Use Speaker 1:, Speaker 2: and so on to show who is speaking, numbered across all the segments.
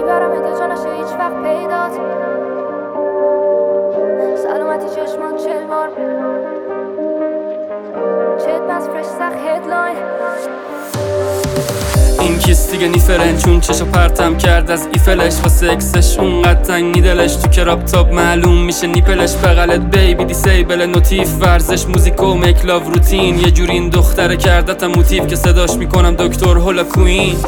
Speaker 1: میبرم ات جا نشه هیچ وقت پیدات. سلامتی چشمان 40 بار چت بس فرش سخت هدلاین.
Speaker 2: این کیس دیگه نیفرن چون چشو پرتم کرد از ایفلش واسه اکسش اونقدر تنگی دلش تو کراب تاب معلوم میشه نیپلش بغلت بیبی دیسیبل نوتیف ورزش موزیک و مکلاو روتین یه جوری این دختره کردتم موتیف که صداش میکنم دکتر هولا کوین.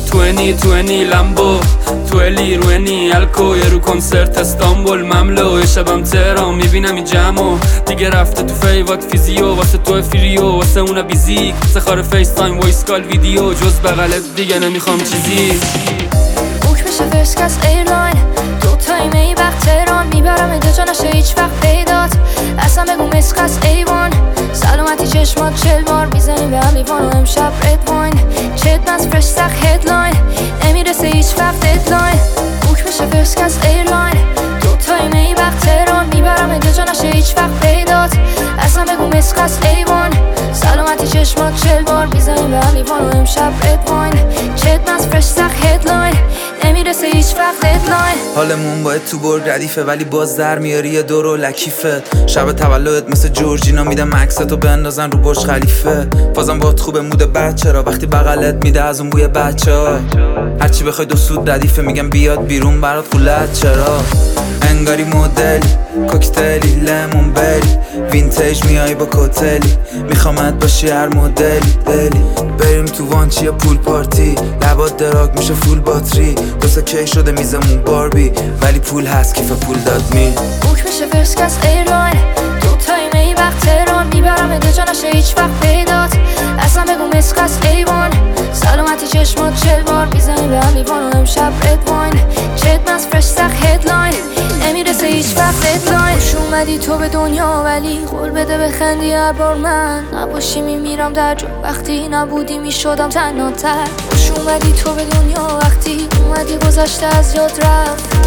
Speaker 2: 20 لمبو تولی روینی الکو یه رو کنسرت استانبول مملو یه شبم تهران میبینم این جمعو دیگه رفته تو فیوات فیزیو واسه تو فریو واسه اونا بیزیک سخار فیس تایم وایس کال ویدیو جز بغلت دیگه نمیخوام چیزی.
Speaker 1: بوک بشه فرسکس ایرلاین دوتایی می وقت تهران میبرم ات جا نشه هیچ وقت پیدات. اصلا بگو مسخس ایوان سلامتی چشمات 40 بار میزنیم به هم لیوان و امشب رد واین. چت بس فرش سخت هدلاین نمیرسه هیچ وقت ددلاین. بوک بشه فرسکس ایرلاین دوتایی می وقت تهران میبرم ات جا نشه هیچ وقت پیدات. اصلا بگو مسخس ایوان سلامتی چشمات 40 بار میزنیم به هم لیوان و امشب رد واین. چت بس فرش سخت هدلاین نمیرسه هیچ وقت ددلاین.
Speaker 3: حالمون باید تو برگ ردیفه ولی باز در میاری یه دور و لکیفه. شب تولدت مثل جورجینا میدم عکستو بندازن رو برج خلیفه. بازم باهات خوبه مود بچه را وقتی بغلت میده از اون بوی بچه ها. هرچی بخوای دو سود ردیفه میگم بیاد بیرون برات قولت چرا. انگاری مدلی کوکتلی لمون بری وینتیج میای با کوتلی میخوامت باشی هر مدلی دلی. بریم تو وانچی یا پول پارتی لبات دراگ میشه فول باتری. دوستا کی شده میزمون باربی ولی پول هست کیف پول داد می.
Speaker 1: بوک بشه فرسکس ایرلاین دوتایی می وقت تهران میبرم ات جا نشه هیچ وقت پیدات. اصلا بگو مسخس ایوان سلامتی چشمات 40 بار میزنیم به هم لیوان و امشب رد واین. چت بس فرش سخت هدلاین نمیرسه هیچ وقت ددلاین. خوش اومدی تو به دنیا ولی قول بده بخندی هر بار من نباشی میمیرم در جو وقتی نبودی میشدم تنهاتر. خوش اومدی تو به دنیا وقتی اومدی گذشته از یاد رفت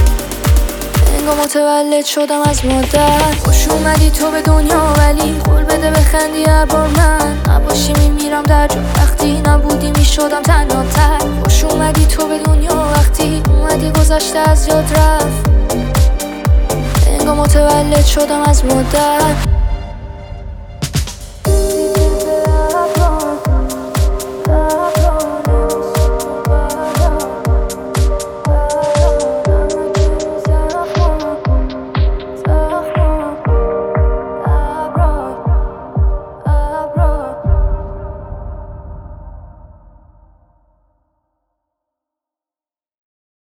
Speaker 1: انگار متولد شدم از مادر. خوش اومدی تو به دنیا ولی قول بده بخندی هر بار من نباشی میمیرم در جو وقتی نبودی میشدم تنهاتر. خوش اومدی تو به دنیا وقتی اومدی گذشته از یاد رفت انگار متولد شدم از مادر.